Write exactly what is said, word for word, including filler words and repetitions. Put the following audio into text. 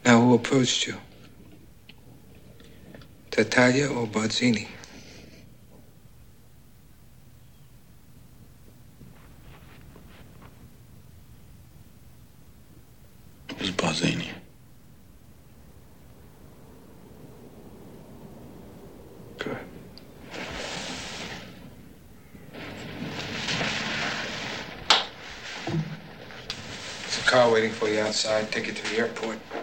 Now, who approached you? Tattaglia or Barzini? It was Barzini. Good. There's a car waiting for you outside. Take you to the airport.